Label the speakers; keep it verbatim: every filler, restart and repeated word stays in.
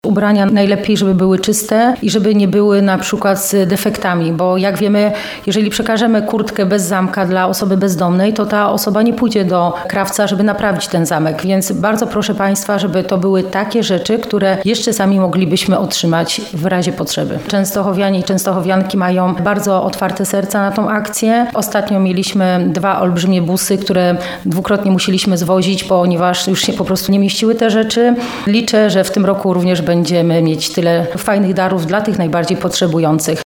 Speaker 1: ubrania najlepiej, żeby były czyste i żeby nie były na przykład z defektami, bo jak wiemy, jeżeli przekażemy kurtkę bez zamka dla osoby bezdomnej, to ta osoba nie pójdzie do krawca, żeby naprawić ten zamek, więc bardzo proszę Państwa, żeby to były takie rzeczy, które jeszcze sami moglibyśmy otrzymać w razie potrzeby. Częstochowianie i częstochowianki mają bardzo otwarte serca na tą akcję. Ostatnio mieliśmy dwa olbrzymie busy, które dwukrotnie musieliśmy zwozić, ponieważ już się po prostu nie mieściły te rzeczy. Liczę, że w tym roku również będziemy mieć tyle fajnych darów dla tych najbardziej potrzebujących.